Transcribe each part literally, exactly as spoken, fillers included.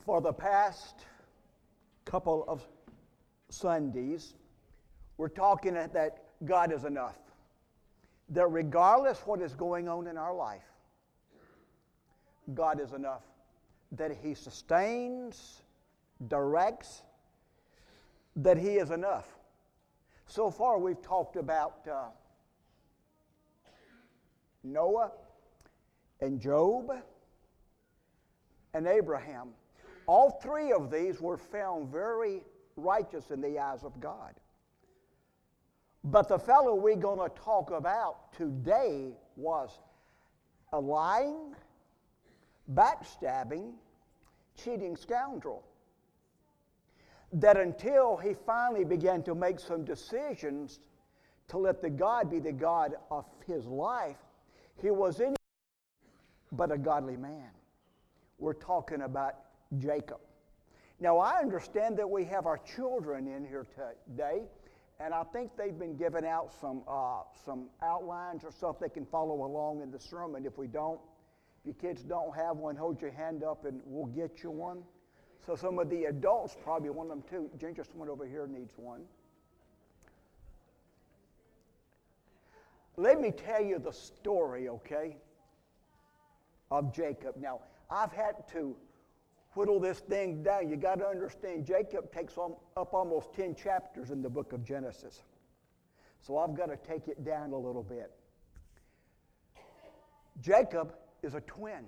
For the past couple of Sundays, we're talking that God is enough. That regardless what is going on in our life, God is enough. That He sustains, directs, that He is enough. So far we've talked about uh, Noah and Job and Abraham. All three of these were found very righteous in the eyes of God. But the fellow we're going to talk about today was a lying, backstabbing, cheating scoundrel. That until he finally began to make some decisions to let the God be the God of his life, he was anything but a godly man. We're talking about Jacob. Now, I understand that we have our children in here today, and I think they've been giving out some uh, some outlines or stuff they can follow along in the sermon. If we don't, if your kids don't have one, hold your hand up and we'll get you one. So some of the adults probably want them too. Ginger's one over here needs one. Let me tell you the story, okay, of Jacob. Now, I've had to whittle this thing down. You got to understand, Jacob takes up almost ten chapters in the book of Genesis. So I've got to take it down a little bit. Jacob is a twin.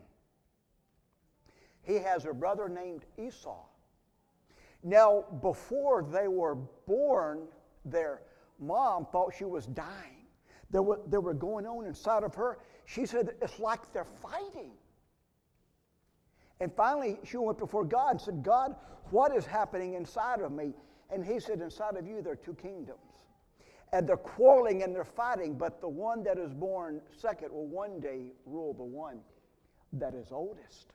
He has a brother named Esau. Now, before they were born, their mom thought she was dying. There were, there were going on inside of her. She said, it's like they're fighting. And finally, she went before God and said, God, what is happening inside of me? And he said, inside of you there are two kingdoms. And they're quarreling and they're fighting, but the one that is born second will one day rule the one that is oldest.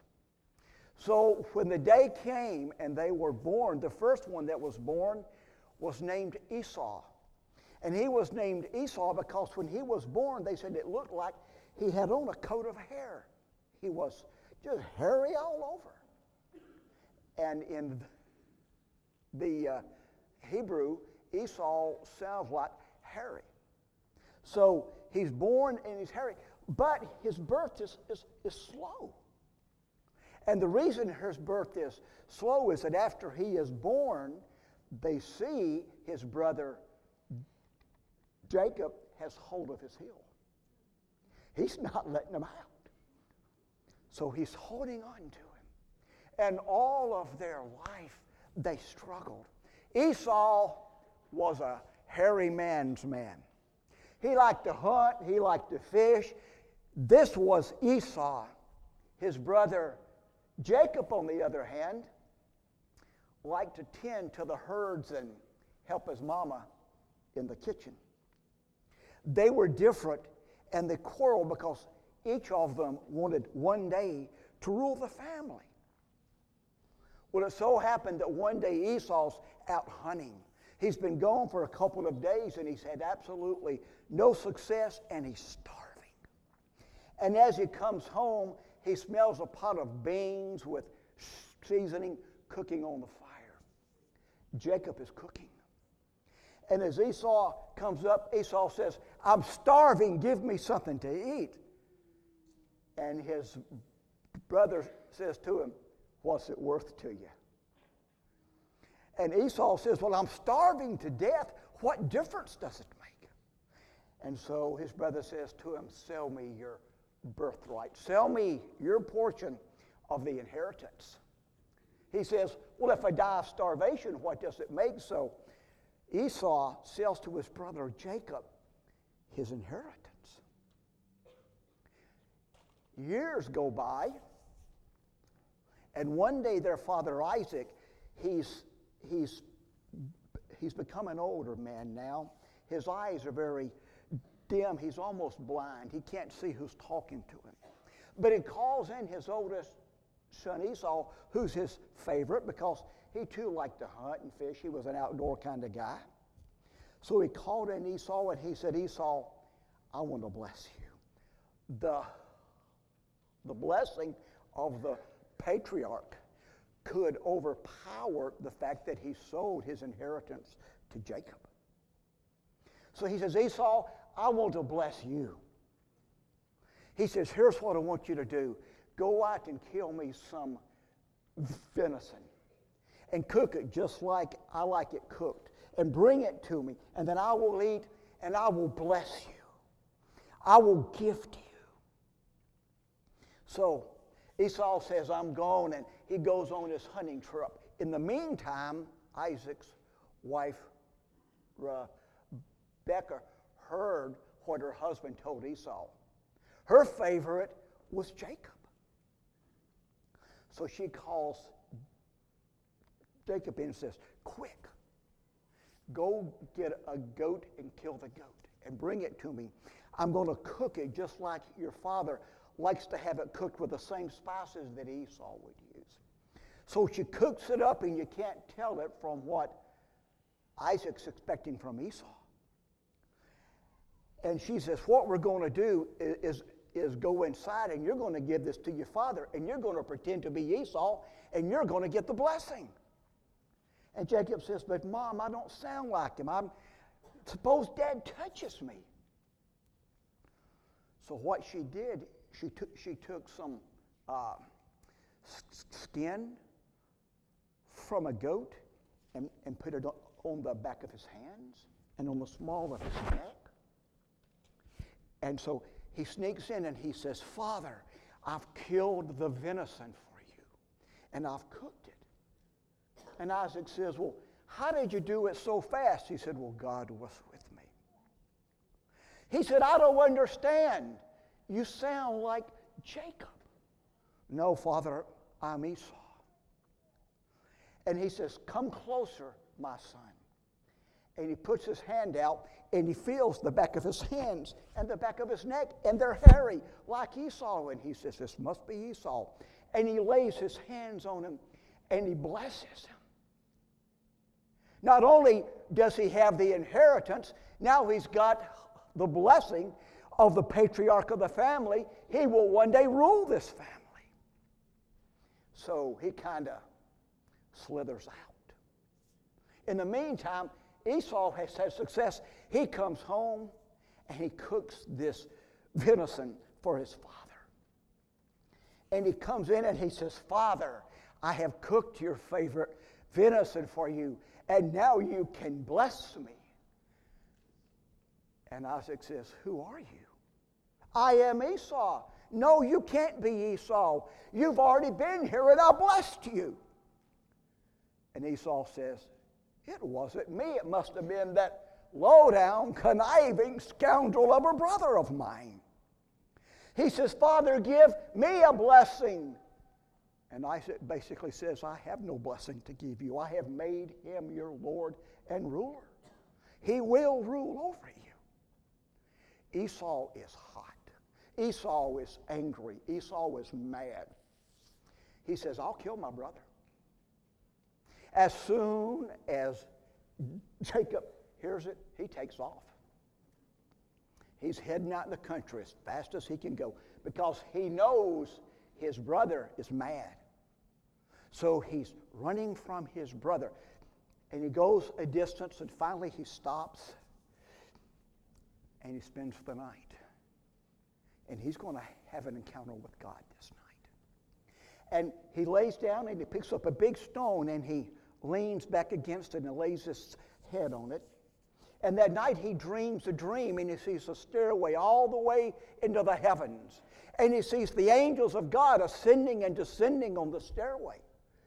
So when the day came and they were born, the first one that was born was named Esau. And he was named Esau because when he was born, they said it looked like he had on a coat of hair. He was just hairy all over. And in the uh, Hebrew, Esau sounds like hairy. So he's born and he's hairy, but his birth is, is, is slow. And the reason his birth is slow is that after he is born, they see his brother Jacob has hold of his heel. He's not letting him out. So he's holding on to him. And all of their life, they struggled. Esau was a hairy man's man. He liked to hunt. He liked to fish. This was Esau. His brother Jacob, on the other hand, liked to tend to the herds and help his mama in the kitchen. They were different, and they quarreled because each of them wanted one day to rule the family. Well, it so happened that one day Esau's out hunting. He's been gone for a couple of days, and he's had absolutely no success, and he's starving. And as he comes home, he smells a pot of beans with seasoning cooking on the fire. Jacob is cooking. And as Esau comes up, Esau says, I'm starving, give me something to eat. And his brother says to him, what's it worth to you? And Esau says, well, I'm starving to death. What difference does it make? And so his brother says to him, sell me your birthright. Sell me your portion of the inheritance. He says, well, if I die of starvation, what does it make? So Esau sells to his brother Jacob his inheritance. Years go by, and one day their father Isaac, he's, he's, he's become an older man now. His eyes are very dim. He's almost blind. He can't see who's talking to him. But he calls in his oldest son Esau, who's his favorite because he too liked to hunt and fish. He was an outdoor kind of guy. So he called in Esau and he said, Esau, I want to bless you. The, the blessing of the patriarch could overpower the fact that he sold his inheritance to Jacob. So he says, Esau, I want to bless you. He says, here's what I want you to do. Go out and kill me some venison and cook it just like I like it cooked and bring it to me, and then I will eat and I will bless you. I will gift you. So Esau says, I'm gone, and he goes on his hunting trip. In the meantime, Isaac's wife, Rebekah, heard what her husband told Esau. Her favorite was Jacob. So she calls Jacob in and says, quick, go get a goat and kill the goat and bring it to me. I'm going to cook it just like your father likes to have it cooked with the same spices that Esau would use. So she cooks it up, and you can't tell it from what Isaac's expecting from Esau. And she says, what we're going to do is, is go inside, and you're going to give this to your father, and you're going to pretend to be Esau, and you're going to get the blessing. And Jacob says, but Mom, I don't sound like him. I'm suppose Dad touches me. So what she did, she took she took some uh, skin from a goat and, and put it on the back of his hands and on the small of his neck. And so he sneaks in and he says, Father, I've killed the venison for you, and I've cooked it. And Isaac says, well, how did you do it so fast? He said, well, God was with me. He said, I don't understand. You sound like Jacob. No, Father, I'm Esau. And he says, come closer, my son. And he puts his hand out, and he feels the back of his hands and the back of his neck, and they're hairy like Esau. And he says, this must be Esau. And he lays his hands on him, and he blesses him. Not only does he have the inheritance, now he's got the blessing of the patriarch of the family. He will one day rule this family. So he kind of slithers out. In the meantime, Esau has had success. He comes home and he cooks this venison for his father. And he comes in and he says, Father, I have cooked your favorite venison for you, and now you can bless me. And Isaac says, who are you? I am Esau. No, you can't be Esau. You've already been here, and I blessed you. And Esau says, it wasn't me. It must have been that low-down, conniving scoundrel of a brother of mine. He says, Father, give me a blessing. And Isaac basically says, I have no blessing to give you. I have made him your Lord and ruler. He will rule over you. Esau is hot. Esau is angry. Esau is mad. He says, I'll kill my brother. As soon as Jacob hears it, he takes off. He's heading out in the country as fast as he can go because he knows his brother is mad. So he's running from his brother. And he goes a distance, and finally he stops, and he spends the night. And he's going to have an encounter with God this night. And he lays down, and he picks up a big stone, and he leans back against it and lays his head on it. And that night he dreams a dream, and he sees a stairway all the way into the heavens. And he sees the angels of God ascending and descending on the stairway.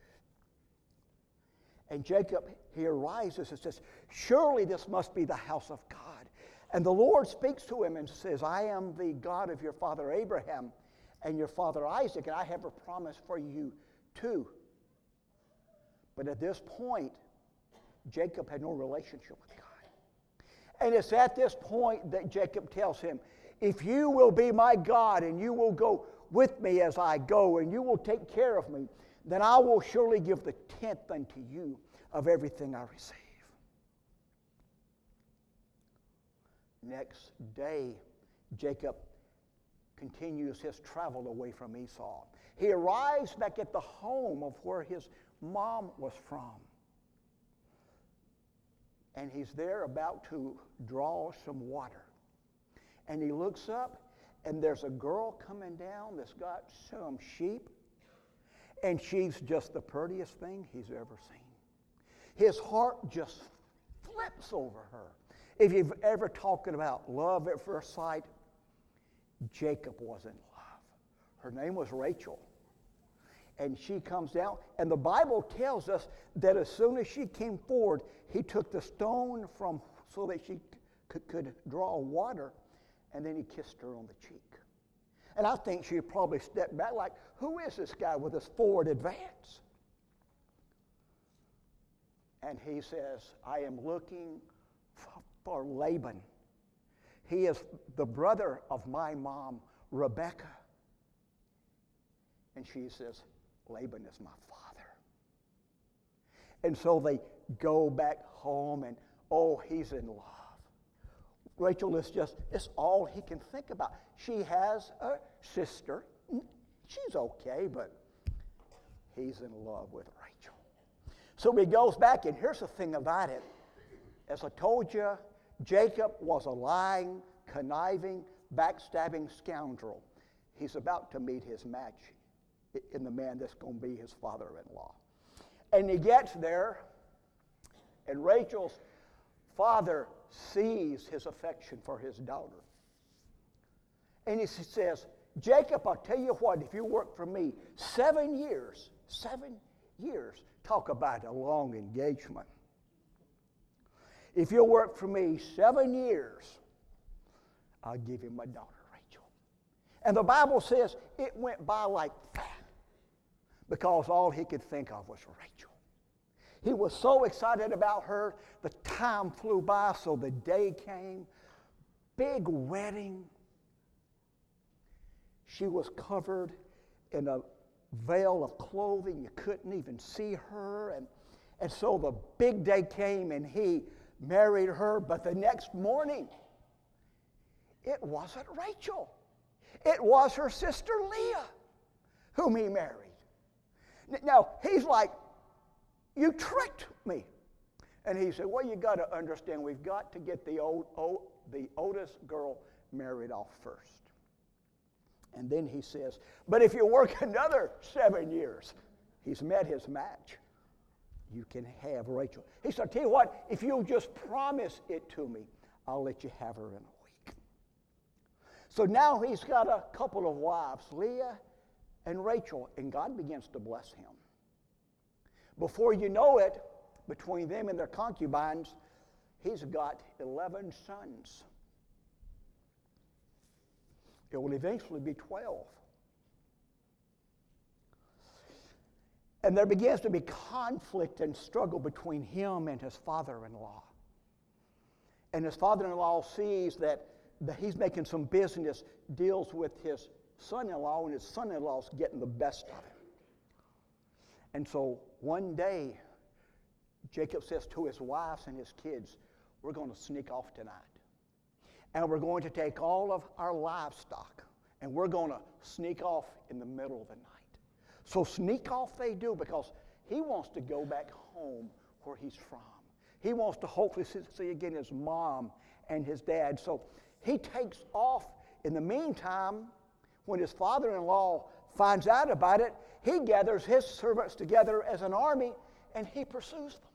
And Jacob here rises and says, surely this must be the house of God. And the Lord speaks to him and says, I am the God of your father Abraham and your father Isaac, and I have a promise for you too. But at this point, Jacob had no relationship with God. And it's at this point that Jacob tells him, if you will be my God and you will go with me as I go and you will take care of me, then I will surely give the tenth unto you of everything I receive. Next day, Jacob continues his travel away from Esau. He arrives back at the home of where his mom was from. And he's there about to draw some water. And he looks up, and there's a girl coming down that's got some sheep. And she's just the prettiest thing he's ever seen. His heart just flips over her. If you've ever talked about love at first sight, Jacob was in love. Her name was Rachel. And she comes down, and the Bible tells us that as soon as she came forward, he took the stone from so that she could, could draw water, and then he kissed her on the cheek. And I think she probably stepped back like, who is this guy with this forward advance? And he says, I am looking for Laban. He is the brother of my mom, Rebecca. And she says, Laban is my father. And so they go back home, and oh, he's in love. Rachel is just, it's all he can think about. She has a sister. She's okay, but he's in love with Rachel. So he goes back, and here's the thing about it. As I told you, Jacob was a lying, conniving, backstabbing scoundrel. He's about to meet his match in the man that's going to be his father-in-law. And he gets there, and Rachel's father sees his affection for his daughter. And he says, Jacob, I'll tell you what, if you work for me seven years, seven years, talk about a long engagement. If you'll work for me seven years, I'll give you my daughter, Rachel. And the Bible says it went by like that because all he could think of was Rachel. He was so excited about her, the time flew by, so the day came. Big wedding. She was covered in a veil of clothing. You couldn't even see her. And, and so the big day came, and he married her. But the next morning, it wasn't Rachel. It was her sister Leah whom he married. Now, he's like, you tricked me. And he said, well, you got to understand, we've got to get the, old, old, the oldest girl married off first. And then he says, but if you work another seven years, he's met his match, you can have Rachel. He said, tell you what, if you'll just promise it to me, I'll let you have her in a week. So now he's got a couple of wives, Leah and Rachel, and God begins to bless him. Before you know it, between them and their concubines, he's got eleven sons. It will eventually be twelve. And there begins to be conflict and struggle between him and his father-in-law. And his father-in-law sees that, that he's making some business deals with his son-in-law, and his son-in-law's getting the best of him. And so one day, Jacob says to his wives and his kids, we're going to sneak off tonight. And we're going to take all of our livestock, and we're going to sneak off in the middle of the night. So sneak off they do, because he wants to go back home where he's from. He wants to hopefully see again his mom and his dad. So he takes off. In the meantime, when his father-in-law finds out about it, he gathers his servants together as an army, and he pursues them.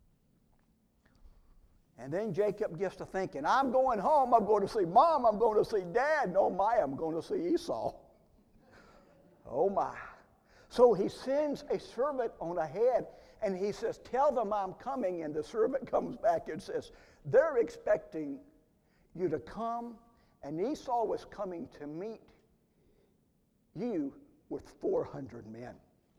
And then Jacob gets to thinking, I'm going home, I'm going to see Mom, I'm going to see Dad. No, my, I'm going to see Esau. Oh, my. So he sends a servant on ahead, and he says, tell them I'm coming. And the servant comes back and says, they're expecting you to come, and Esau was coming to meet you with four hundred men.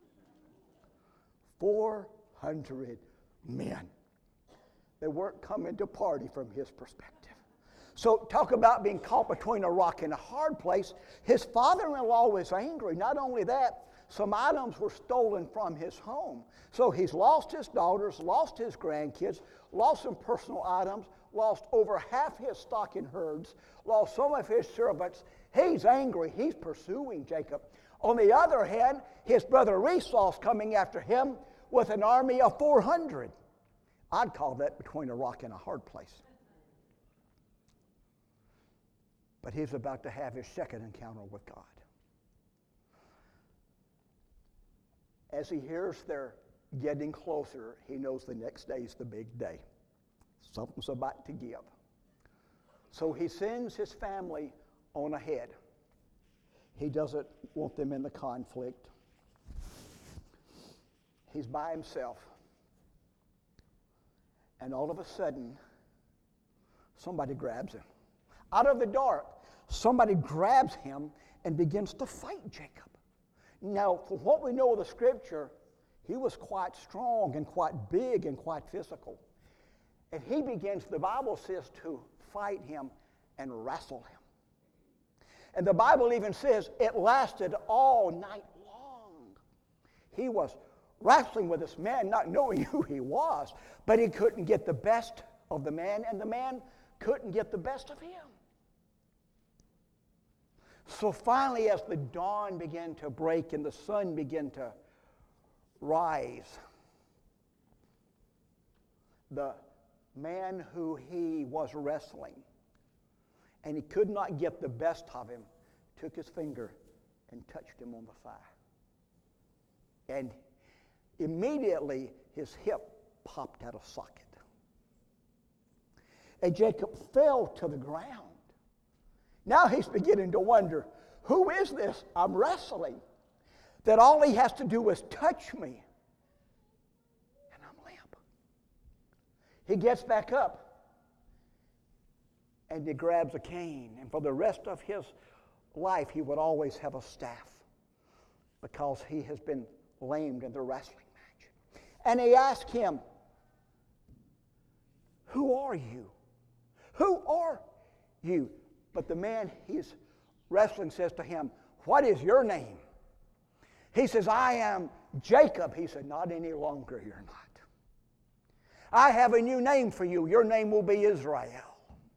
four hundred men. They weren't coming to party from his perspective. So talk about being caught between a rock and a hard place. His father-in-law was angry. Not only that, some items were stolen from his home. So he's lost his daughters, lost his grandkids, lost some personal items, lost over half his stock and herds, lost some of his servants. He's angry. He's pursuing Jacob. On the other hand, his brother Esau's coming after him with an army of four hundred. I'd call that between a rock and a hard place. But he's about to have his second encounter with God. As he hears they're getting closer, he knows the next day is the big day. Something's about to give. So he sends his family on ahead. He doesn't want them in the conflict. He's by himself. And all of a sudden, somebody grabs him. Out of the dark, somebody grabs him and begins to fight Jacob. Now, from what we know of the Scripture, he was quite strong and quite big and quite physical. And he begins, the Bible says, to fight him and wrestle him. And the Bible even says it lasted all night long. He was wrestling with this man, not knowing who he was, but he couldn't get the best of the man, and the man couldn't get the best of him. So finally, as the dawn began to break and the sun began to rise, the man who he was wrestling, and he could not get the best of him, took his finger and touched him on the thigh. And immediately his hip popped out of socket. And Jacob fell to the ground. Now he's beginning to wonder, who is this I'm wrestling? That all he has to do is touch me, and I'm limp. He gets back up, and he grabs a cane. And for the rest of his life, he would always have a staff because he has been lamed in the wrestling match. And he asked him, who are you? Who are you? But the man he's wrestling says to him, what is your name? He says, I am Jacob. He said, not any longer, you're not. I have a new name for you. Your name will be Israel.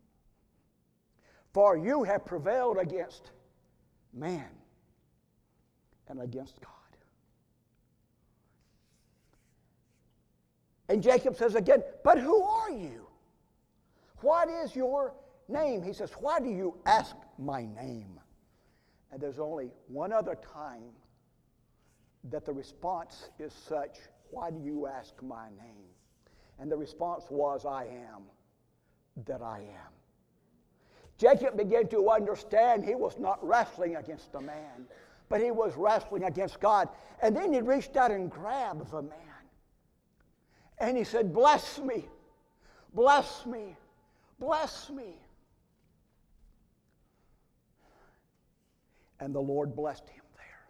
For you have prevailed against man and against God. And Jacob says again, but who are you? What is your name? He says, why do you ask my name? And there's only one other time that the response is such, why do you ask my name? And the response was, I am that I am. Jacob began to understand he was not wrestling against a man, but he was wrestling against God. And then he reached out and grabbed the man. And he said, bless me, bless me, bless me. And the Lord blessed him there.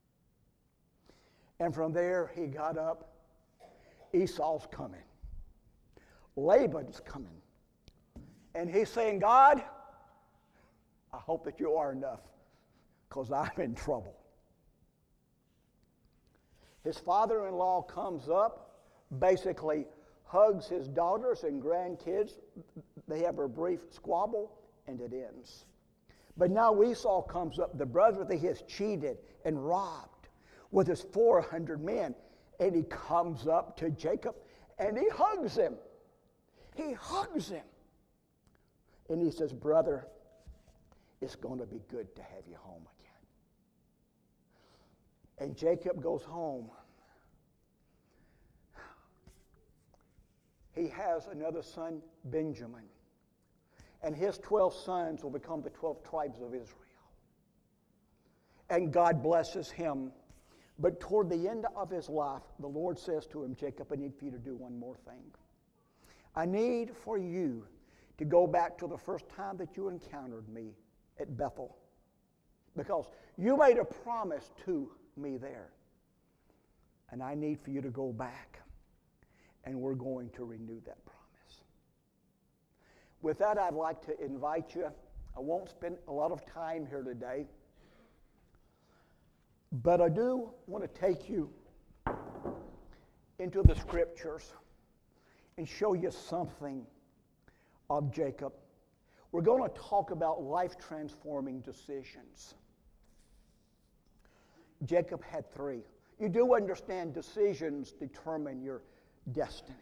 And from there he got up. Esau's coming. Laban's coming. And he's saying, God, I hope that you are enough, because I'm in trouble. His father-in-law comes up, basically hugs his daughters and grandkids. They have a brief squabble, and it ends. But now Esau comes up, the brother that he has cheated and robbed, with his four hundred men, and he comes up to Jacob, and he hugs him. He hugs him. And he says, brother, it's going to be good to have you home again. And Jacob goes home. He has another son, Benjamin. And his twelve sons will become the twelve tribes of Israel. And God blesses him. But toward the end of his life, the Lord says to him, Jacob, I need for you to do one more thing. I need for you to go back to the first time that you encountered me at Bethel. Because you made a promise to me there. And I need for you to go back. And we're going to renew that promise. With that, I'd like to invite you. I won't spend a lot of time here today. But I do want to take you into the Scriptures and show you something of Jacob. we're going to talk about life-transforming decisions. Jacob had three. You do understand decisions determine your destiny.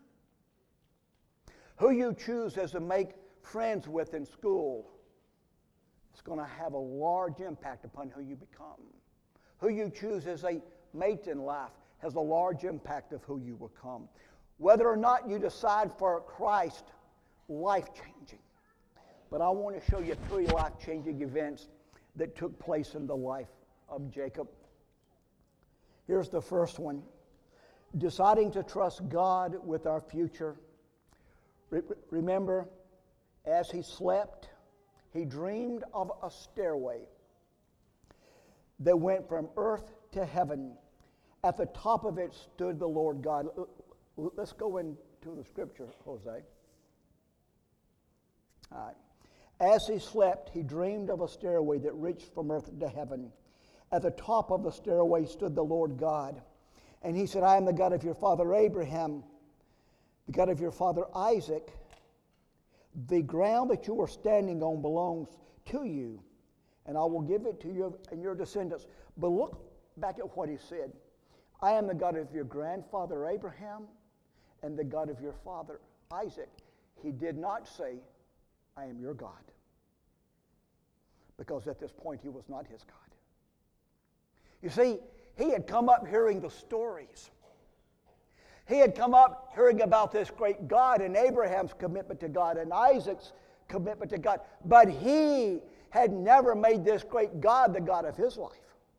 Who you choose as to make friends with in school is going to have a large impact upon who you become. Who you choose as a mate in life has a large impact of who you become. Whether or not you decide for Christ, life-changing. But I want to show you three life-changing events that took place in the life of Jacob. Here's the first one. Deciding to trust God with our future. Re- remember, as he slept, he dreamed of a stairway that went from earth to heaven. At the top of it stood the Lord God. Let's go into the scripture, Jose. All right. As he slept, he dreamed of a stairway that reached from earth to heaven. At the top of the stairway stood the Lord God. And he said, I am the God of your father Abraham, the God of your father Isaac. The ground that you are standing on belongs to you, and I will give it to you and your descendants. But look back at what he said. I am the God of your grandfather Abraham and the God of your father Isaac. He did not say, I am your God, because at this point he was not his God. You see, he had come up hearing the stories. He had come up hearing about this great God and Abraham's commitment to God and Isaac's commitment to God. But he had never made this great God the God of his life.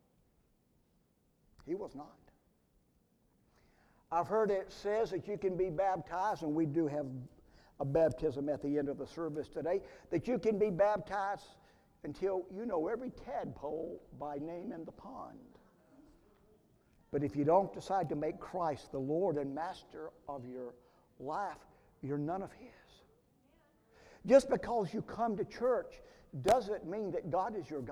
He was not. I've heard it says that you can be baptized, and we do have a baptism at the end of the service today, that you can be baptized until you know every tadpole by name in the pond. But if you don't decide to make Christ the Lord and Master of your life, you're none of his. Just because you come to church doesn't mean that God is your God.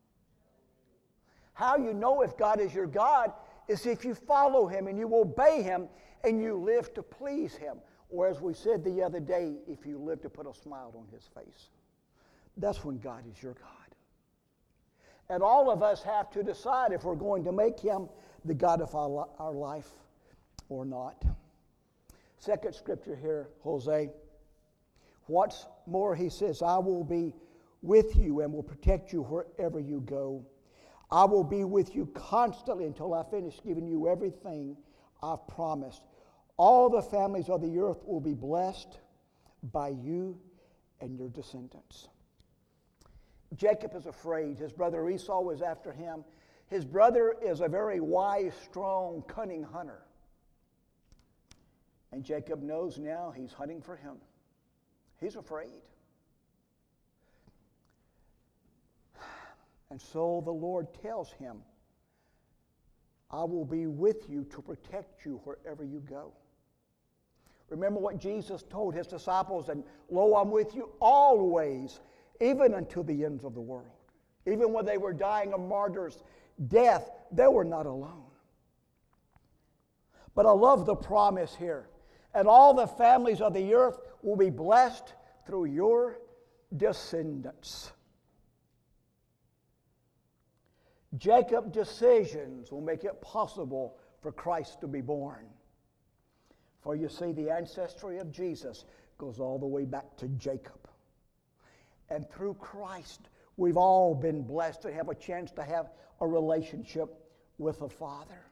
How you know if God is your God is if you follow him and you obey him and you live to please him. Or as we said the other day, if you live to put a smile on his face. That's when God is your God. And all of us have to decide if we're going to make him the God of our, our life or not. Second scripture here, Jose. What's more, he says, I will be with you and will protect you wherever you go. I will be with you constantly until I finish giving you everything I've promised. All the families of the earth will be blessed by you and your descendants. Jacob is afraid. His brother Esau is after him. His brother is a very wise, strong, cunning hunter. And Jacob knows now he's hunting for him. He's afraid. And so the Lord tells him, I will be with you to protect you wherever you go. Remember what Jesus told his disciples, and lo, I'm with you always, even unto the ends of the world. Even when they were dying a martyr's death, they were not alone. But I love the promise here. And all the families of the earth will be blessed through your descendants. Jacob's decisions will make it possible for Christ to be born. For you see, the ancestry of Jesus goes all the way back to Jacob. And through Christ, we've all been blessed to have a chance to have a relationship with the Father.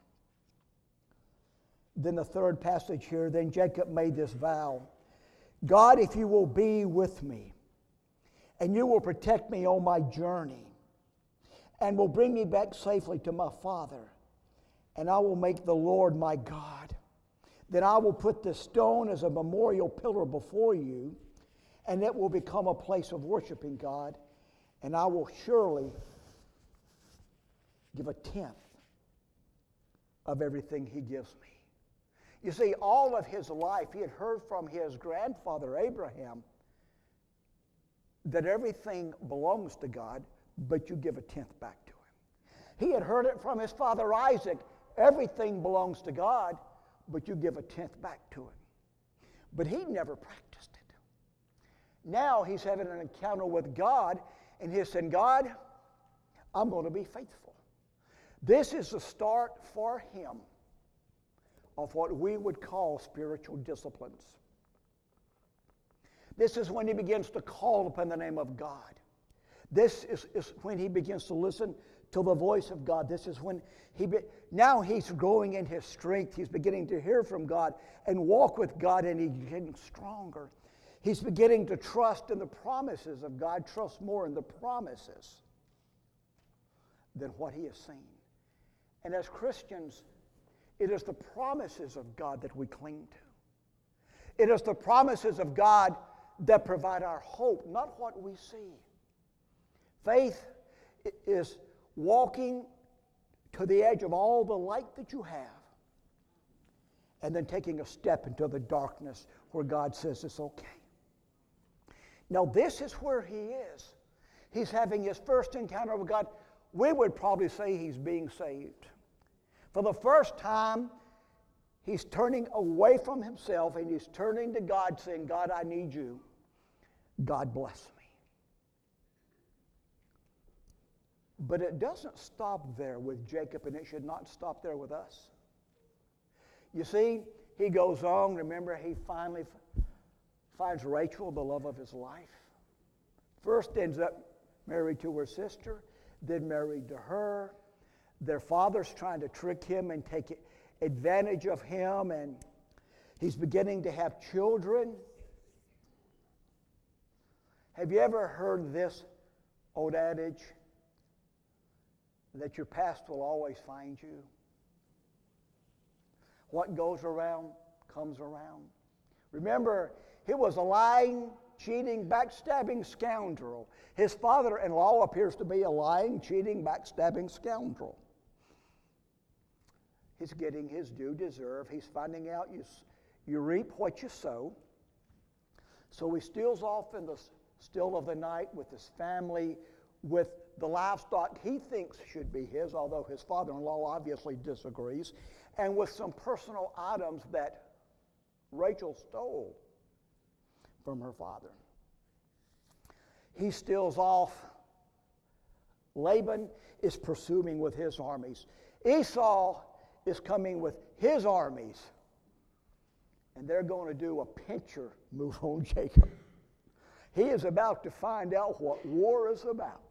Then the third passage here, then Jacob made this vow. God, if you will be with me, and you will protect me on my journey, and will bring me back safely to my father, and I will make the Lord my God, then I will put this stone as a memorial pillar before you, and it will become a place of worshiping God, and I will surely give a tenth of everything he gives me. You see, all of his life, he had heard from his grandfather Abraham that everything belongs to God, but you give a tenth back to him. He had heard it from his father Isaac, everything belongs to God, but you give a tenth back to him. But he never practiced it. Now he's having an encounter with God, and he's saying, God, I'm going to be faithful. This is the start for him of what we would call spiritual disciplines. This is when he begins to call upon the name of God. This is, is when he begins to listen to the voice of God. This is when he, be, now he's growing in his strength. He's beginning to hear from God and walk with God, and he's getting stronger. He's beginning to trust in the promises of God, trust more in the promises than what he has seen. And as Christians, it is the promises of God that we cling to. It is the promises of God that provide our hope, not what we see. Faith is walking to the edge of all the light that you have and then taking a step into the darkness where God says it's okay. Now, this is where he is. He's having his first encounter with God. We would probably say he's being saved. For the first time, he's turning away from himself and he's turning to God, saying, God, I need you. God bless me. But it doesn't stop there with Jacob, and it should not stop there with us. You see, he goes on. Remember, he finally f- finds Rachel, the love of his life. First ends up married to her sister, then married to her. Their father's trying to trick him and take advantage of him, and he's beginning to have children. Have you ever heard this old adage that your past will always find you? What goes around comes around. Remember, he was a lying, cheating, backstabbing scoundrel. His father-in-law appears to be a lying, cheating, backstabbing scoundrel. He's getting his due deserve. He's finding out you, you reap what you sow. So he steals off in the still of the night with his family, with the livestock he thinks should be his, although his father-in-law obviously disagrees, and with some personal items that Rachel stole from her father. He steals off. Laban is pursuing with his armies. Esau is coming with his armies, and they're going to do a pincher move on Jacob. He is about to find out what war is about.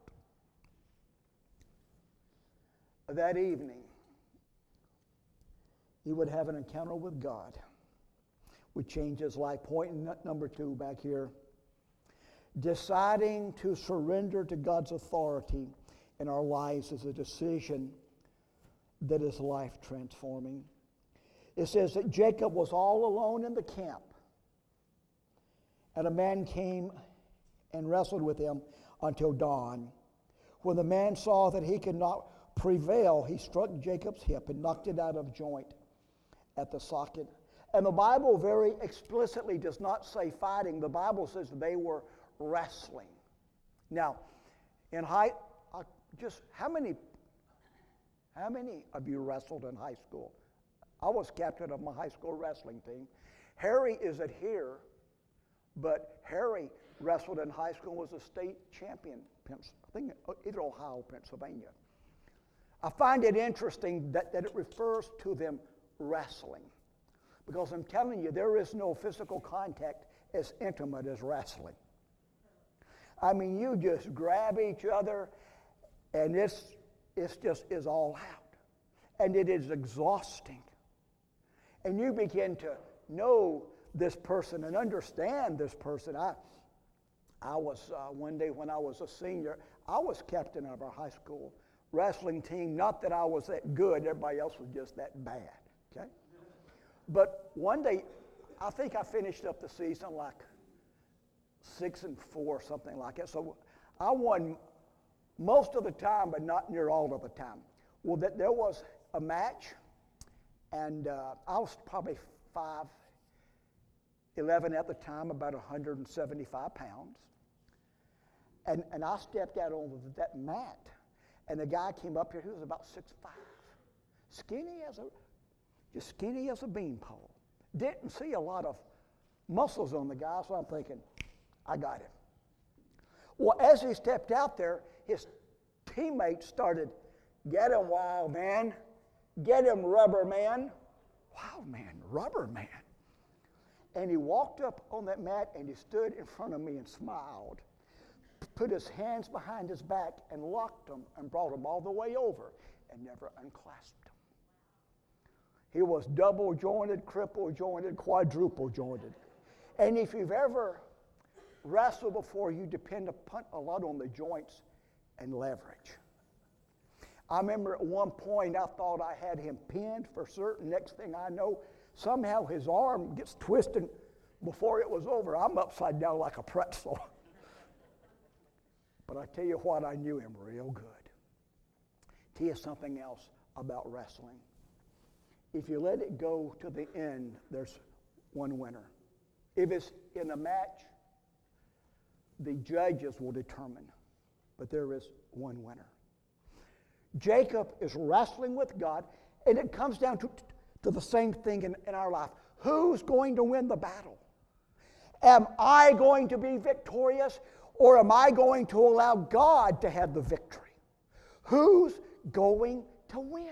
That evening, he would have an encounter with God, would change his life. Point number two back here. Deciding to surrender to God's authority in our lives is a decision that is life transforming. It says that Jacob was all alone in the camp, and a man came and wrestled with him until dawn. When the man saw that he could not prevail, he struck Jacob's hip and knocked it out of joint at the socket. And the Bible very explicitly does not say fighting. The Bible says they were wrestling. Now, in high, uh, just how many, how many of you wrestled in high school? I was captain of my high school wrestling team. Harry isn't here, but Harry wrestled in high school, was a state champion, I think either Ohio or Pennsylvania. I find it interesting that, that it refers to them wrestling, because I'm telling you, there is no physical contact as intimate as wrestling. I mean, you just grab each other, and it's, it's just is all out. And it is exhausting. And you begin to know this person and understand this person. I, I was, uh, one day when I was a senior, I was captain of our high school wrestling team. Not that I was that good, everybody else was just that bad, okay? But one day, I think I finished up the season like six and four, something like that. So I won most of the time, but not near all of the time. Well, that there was a match, and uh, I was probably five eleven at the time, about one hundred seventy-five pounds. And, and I stepped out on that mat, and the guy came up here, he was about six five, skinny as a, just skinny as a beanpole. Didn't see a lot of muscles on the guy, so I'm thinking, I got him. Well, as he stepped out there, his teammates started, get him, Wild Man. Get him, Rubber Man. Wild Man, Rubber Man. And he walked up on that mat and he stood in front of me and smiled, put his hands behind his back and locked them and brought them all the way over and never unclasped them. He was double jointed, triple jointed, quadruple jointed. And if you've ever wrestled before, you depend upon a lot on the joints and leverage. I remember at one point I thought I had him pinned for certain. Next thing I know, somehow his arm gets twisted. Before it was over, I'm upside down like a pretzel. But I tell you what, I knew him real good. Tell you something else about wrestling. If you let it go to the end, there's one winner. If it's in a match, the judges will determine. But there is one winner. Jacob is wrestling with God, and it comes down to, to the same thing in, in our life. Who's going to win the battle? Am I going to be victorious, or am I going to allow God to have the victory? Who's going to win?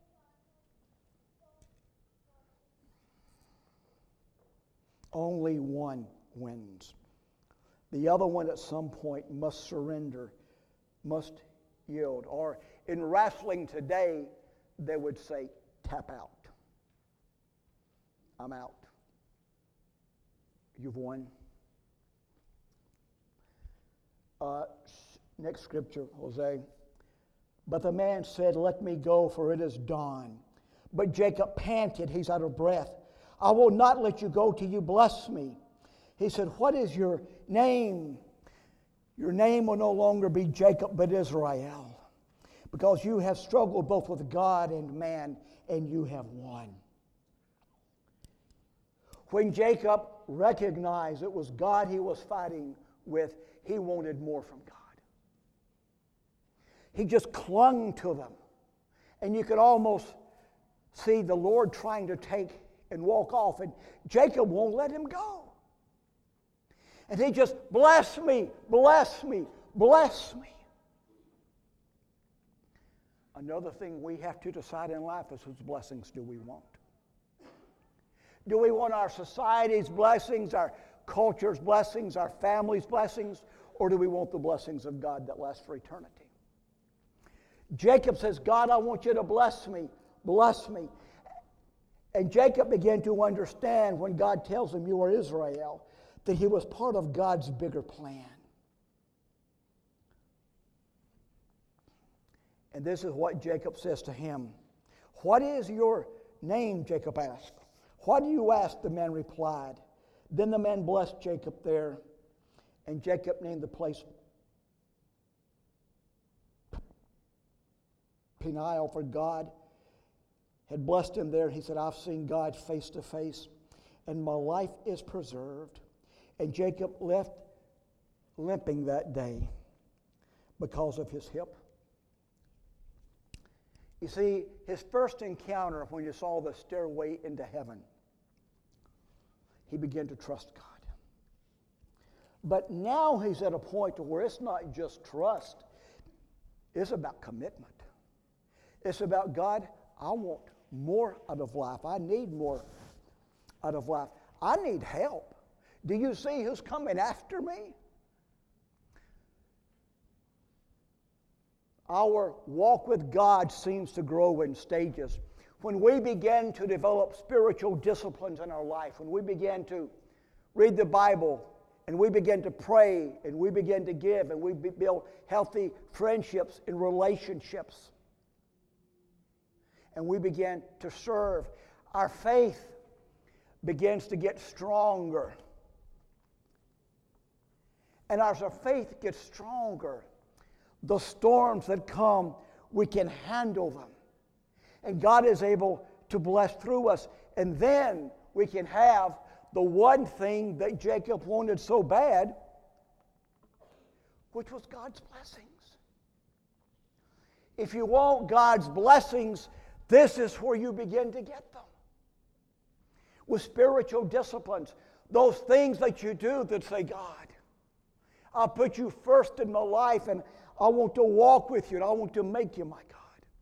Only one wins. The other one at some point must surrender, must yield. Or in wrestling today, they would say, tap out. I'm out. You've won. Uh, next scripture, Jose. But the man said, let me go, for it is dawn. But Jacob panted, he's out of breath. I will not let you go till you bless me. He said, what is your name? Your name will no longer be Jacob, but Israel, because you have struggled both with God and man, and you have won. When Jacob recognized it was God he was fighting with, he wanted more from God. He just clung to them. And you could almost see the Lord trying to take and walk off, and Jacob won't let him go. And he just, bless me, bless me, bless me. Another thing we have to decide in life is whose blessings do we want? Do we want our society's blessings, our culture's blessings, our family's blessings, or do we want the blessings of God that last for eternity? Jacob says, God, I want you to bless me, bless me. And Jacob began to understand when God tells him you are Israel, that he was part of God's bigger plan. And this is what Jacob says to him. What is your name? Jacob asked. What do you ask? The man replied. Then the man blessed Jacob there, and Jacob named the place Peniel, for God had blessed him there. He said, I've seen God face to face, and my life is preserved. And Jacob left limping that day because of his hip. You see, his first encounter when he saw the stairway into heaven, he began to trust God. But now he's at a point to where it's not just trust, it's about commitment. It's about, God, I want more out of life. I need more out of life. I need help. Do you see who's coming after me? Our walk with God seems to grow in stages. When we begin to develop spiritual disciplines in our life, when we begin to read the Bible, and we begin to pray, and we begin to give, and we build healthy friendships and relationships, and we begin to serve, our faith begins to get stronger. And as our faith gets stronger, the storms that come, we can handle them. And God is able to bless through us. And then we can have the one thing that Jacob wanted so bad, which was God's blessings. If you want God's blessings, this is where you begin to get them. With spiritual disciplines, those things that you do that say, God, I'll put you first in my life, and I want to walk with you, and I want to make you my God.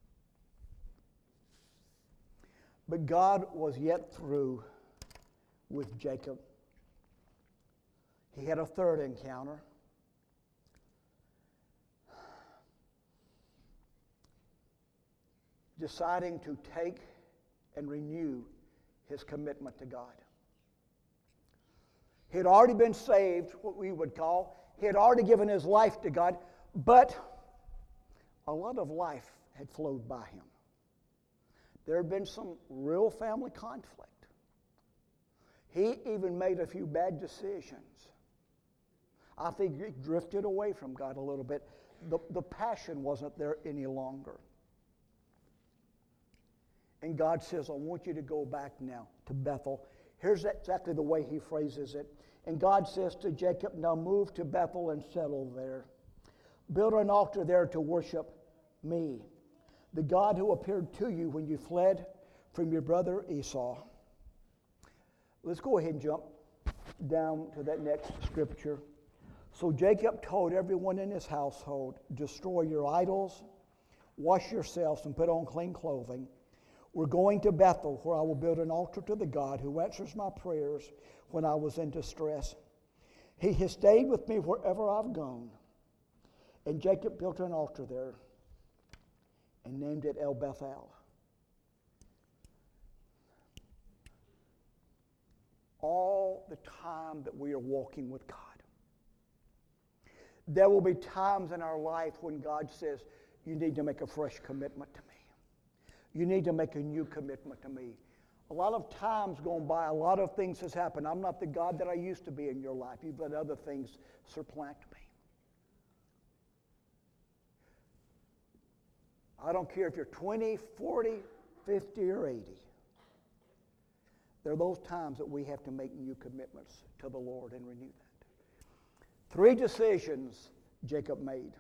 But God was yet through with Jacob. He had a third encounter. Deciding to take and renew his commitment to God. He had already been saved, what we would call. He had already given his life to God, but a lot of life had flowed by him. There had been some real family conflict. He even made a few bad decisions. I think he drifted away from God a little bit. The, the passion wasn't there any longer. And God says, I want you to go back now to Bethel. Here's exactly the way he phrases it. And God says to Jacob, now move to Bethel and settle there. Build an altar there to worship me, the God who appeared to you when you fled from your brother Esau. Let's go ahead and jump down to that next scripture. So Jacob told everyone in his household, destroy your idols, wash yourselves, and put on clean clothing. We're going to Bethel, where I will build an altar to the God who answers my prayers when I was in distress. He has stayed with me wherever I've gone. And Jacob built an altar there and named it El Bethel. All the time that we are walking with God, there will be times in our life when God says, you need to make a fresh commitment to me. You need to make a new commitment to me. A lot of times gone by, a lot of things has happened. I'm not the God that I used to be in your life. You've let other things supplant me. I don't care if you're twenty, forty, fifty, or eighty. There are those times that we have to make new commitments to the Lord and renew that. Three decisions Jacob made.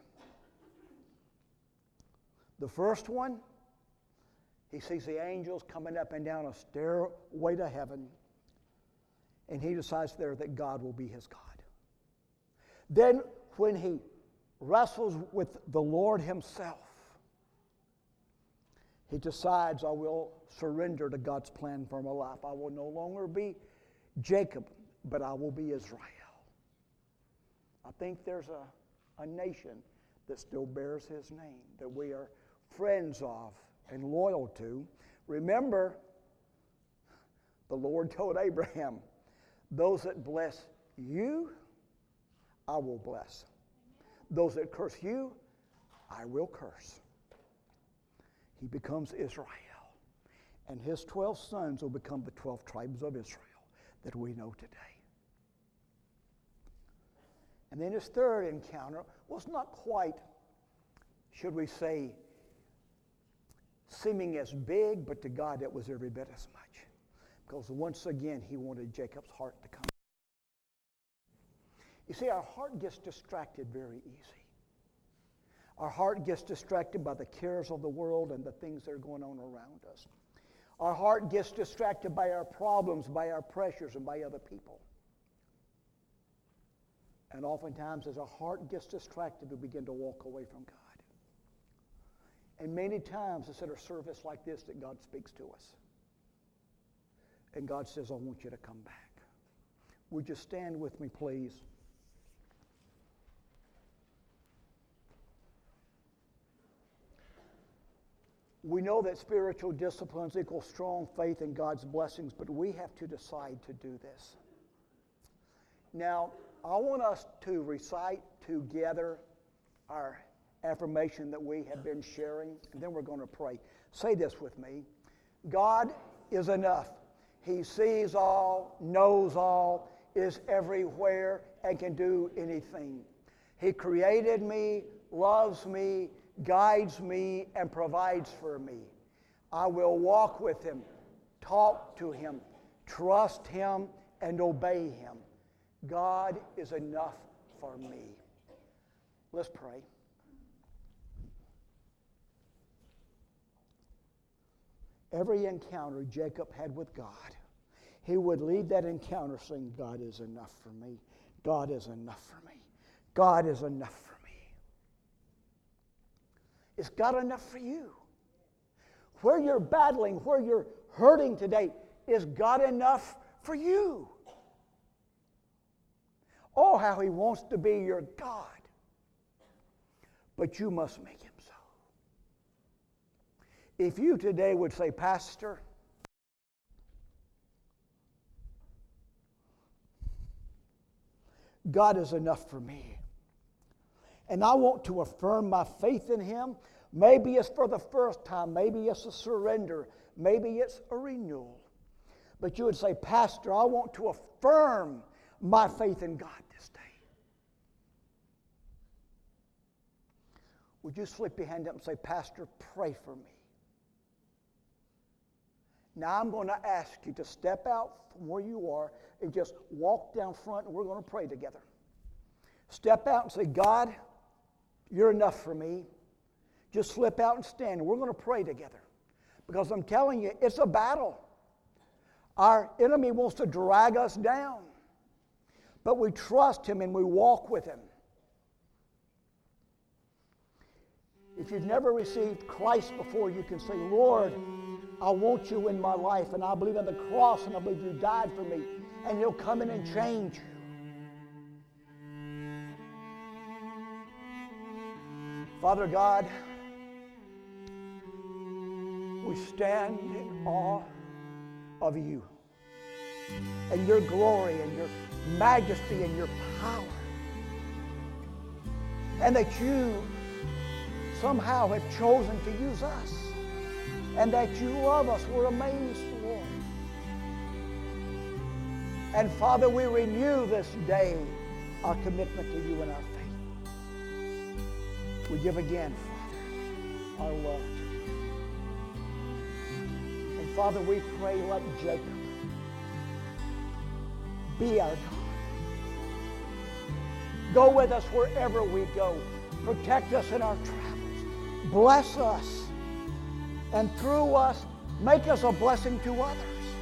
The first one, he sees the angels coming up and down a stairway to heaven, and he decides there that God will be his God. Then when he wrestles with the Lord himself, he decides, I will surrender to God's plan for my life. I will no longer be Jacob, but I will be Israel. I think there's a, a nation that still bears his name, that we are friends of and loyal to. Remember, the Lord told Abraham, those that bless you, I will bless. Those that curse you, I will curse. He becomes Israel. And his twelve sons will become the twelve tribes of Israel that we know today. And then his third encounter was not quite, should we say, seeming as big, but to God it was every bit as much. Because once again, he wanted Jacob's heart to come. You see, our heart gets distracted very easy. Our heart gets distracted by the cares of the world and the things that are going on around us. Our heart gets distracted by our problems, by our pressures, and by other people. And oftentimes, as our heart gets distracted, we begin to walk away from God. And many times, it's at a service like this that God speaks to us. And God says, I want you to come back. Would you stand with me, please? We know that spiritual disciplines equal strong faith in God's blessings, but we have to decide to do this. Now, I want us to recite together our affirmation that we have been sharing, and then we're going to pray. Say this with me. God is enough. He sees all, knows all, is everywhere, and can do anything. He created me, loves me, guides me, and provides for me. I will walk with him, talk to him, trust him, and obey him. God is enough for me. Let's pray. Every encounter Jacob had with God, he would leave that encounter saying, God is enough for me. God is enough for me. God is enough for me. Is God enough for you? Where you're battling, where you're hurting today, is God enough for you? Oh, how He wants to be your God. But you must make Him so. If you today would say, Pastor, God is enough for me, and I want to affirm my faith in Him. Maybe it's for the first time. Maybe it's a surrender. Maybe it's a renewal. But you would say, Pastor, I want to affirm my faith in God this day. Would you slip your hand up and say, Pastor, pray for me? Now I'm going to ask you to step out from where you are and just walk down front, and we're going to pray together. Step out and say, God, you're enough for me. Just slip out and stand, and we're going to pray together. Because I'm telling you, it's a battle. Our enemy wants to drag us down. But we trust Him and we walk with Him. If you've never received Christ before, you can say, Lord, I want you in my life, and I believe in the cross, and I believe you died for me, and He'll come in and change you. Father God, we stand in awe of you and your glory and your majesty and your power, and that you somehow have chosen to use us, and that you love us. We're amazed, Lord. And Father, we renew this day our commitment to you and our faith. We give again, Father, our love to you. And Father, we pray like Jacob, be our God. Go with us wherever we go. Protect us in our travels. Bless us. And through us, make us a blessing to others.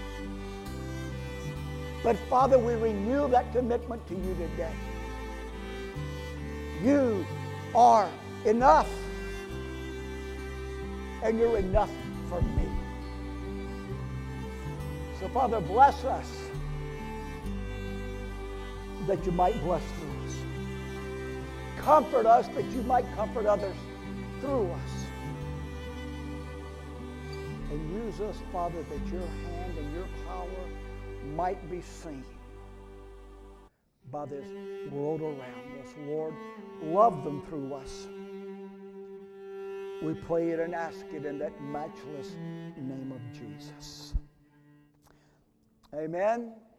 But Father, we renew that commitment to you today. You are enough. And you're enough for me. So Father, bless us that you might bless through us. Comfort us that you might comfort others through us. And use us, Father, that your hand and your power might be seen by this world around us. Lord, love them through us. We pray it and ask it in that matchless name of Jesus. Amen.